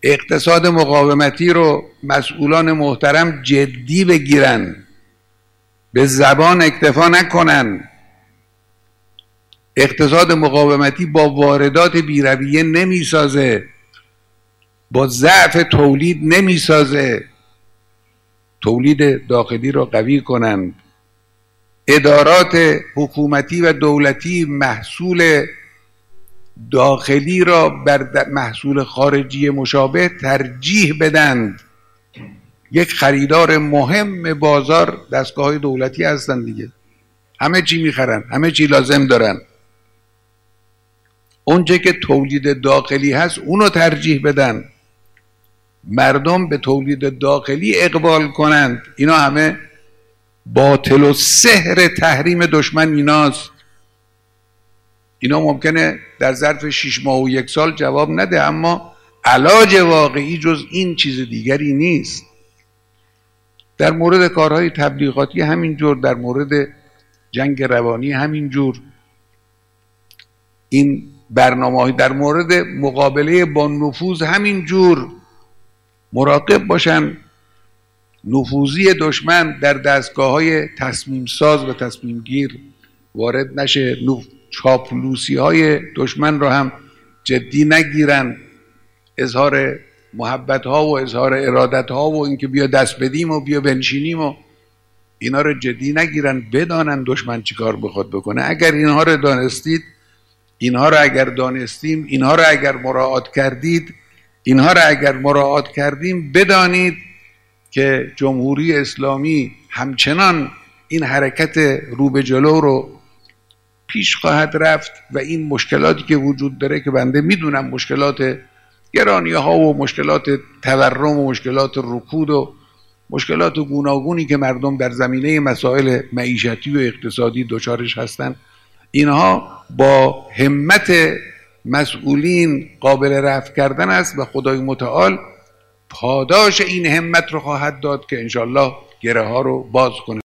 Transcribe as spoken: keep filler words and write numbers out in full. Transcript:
اقتصاد مقاومتی رو مسئولان محترم جدی بگیرن، به زبان اکتفا نکنن. اقتصاد مقاومتی با واردات بی‌رویه نمیسازه، با ضعف تولید نمیسازه. تولید داخلی رو قوی کنند. ادارات حکومتی و دولتی محصول داخلی را بر محصول خارجی مشابه ترجیح بدند. یک خریدار مهم بازار دستگاه‌های دولتی هستند دیگه، همه چی میخرن، همه چی لازم دارن. اونچه که تولید داخلی هست اونو ترجیح بدن، مردم به تولید داخلی اقبال کنند. اینا همه باطل و سحر تحریم دشمن ایناست. اینا ممکنه در ظرف شش ماه و یک سال جواب نده، اما علاج واقعی جز این چیز دیگری نیست. در مورد کارهای تبلیغاتی همینجور، در مورد جنگ روانی همینجور. این برنامه‌های در مورد مقابله با نفوذ همینجور. مراقب باشن نفوذی دشمن در دستگاه‌های تصمیم ساز و تصمیم گیر وارد نشه. چاپلوسی های دشمن رو هم جدی نگیرن. اظهار محبت ها و اظهار ارادت ها و اینکه بیا دست بدیم و بیا بنشینیم و اینا رو جدی نگیرن. بدانن دشمن چیکار بخواد بکنه. اگر اینها رو دانستید، اینها رو اگر دانستیم، اینها رو اگر مراعات کردید، اینها رو اگر مراعات کردیم، بدانید که جمهوری اسلامی همچنان این حرکت رو به جلو رو پیش خواهد رفت و این مشکلاتی که وجود داره که بنده میدونم مشکلات گرانی ها و مشکلات تورم و مشکلات رکود و مشکلات گوناگونی که مردم در زمینه مسائل معیشتی و اقتصادی دچارش هستن، اینها با همت مسئولین قابل رفع کردن است و خدای متعال پاداش این همت رو خواهد داد که انشالله گره ها رو باز کنه.